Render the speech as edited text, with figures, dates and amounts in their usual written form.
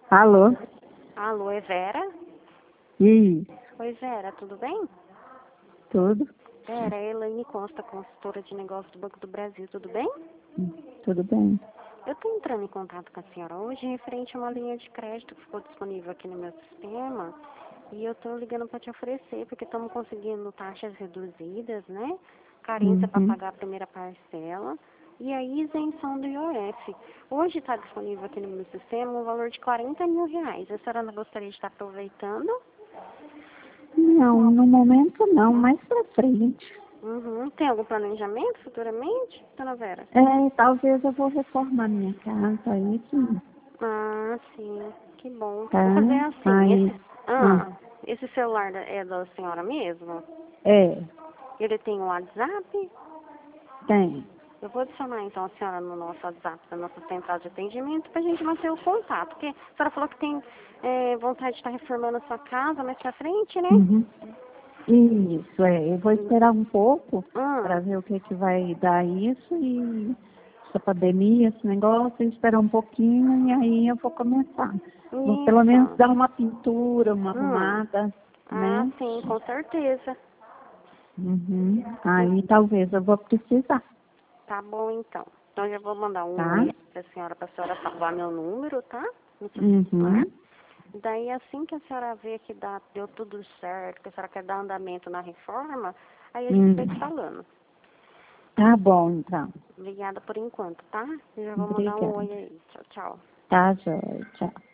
Alô? Alô, é Vera? E Oi, Vera, tudo bem? tudo? Vera, é Elaine Costa, consultora de negócios do Banco do Brasil, tudo bem? Tudo bem. Eu estou entrando em contato com a senhora hoje referente a uma linha de crédito que ficou disponível aqui no meu sistema e eu estou ligando para te oferecer porque estamos conseguindo taxas reduzidas, né? Carência para Uhum. pagar a primeira parcela e a isenção do IOF. Hoje está disponível aqui no meu sistema um valor de R$ 40 mil. A senhora não gostaria de estar aproveitando? Não, no momento não, mais pra frente. Uhum. Tem algum planejamento futuramente, dona Vera? Talvez eu vou reformar minha casa aí, sim, Ah, sim. Que bom. tá? Vou fazer assim. Aí, Esse celular é da senhora mesmo? é, Ele tem um WhatsApp? tem. Eu vou adicionar então a senhora no nosso WhatsApp, da nossa central de atendimento, para a gente manter o contato. Porque a senhora falou que tem vontade de estar reformando a sua casa mais pra frente, né? Uhum. Isso, eu vou esperar um pouco Ah, para ver o que que vai dar isso e essa pandemia, esse negócio, esperar um pouquinho e aí eu vou começar. Vou pelo menos isso. dar uma pintura, uma arrumada, Ah, né? sim, com certeza. Uhum. Aí talvez eu vou precisar, Tá bom, então. Então, eu já vou mandar um tá? oi para a senhora salvar meu número, tá? No seu celular. Uhum. Daí, assim que a senhora vê que deu tudo certo, que a senhora quer dar andamento na reforma, aí a gente vai te Uhum. falando. Tá bom, então. Obrigada por enquanto, tá? Eu já vou mandar um Obrigada. oi aí. Tchau, tchau. Tá, joia. Tchau.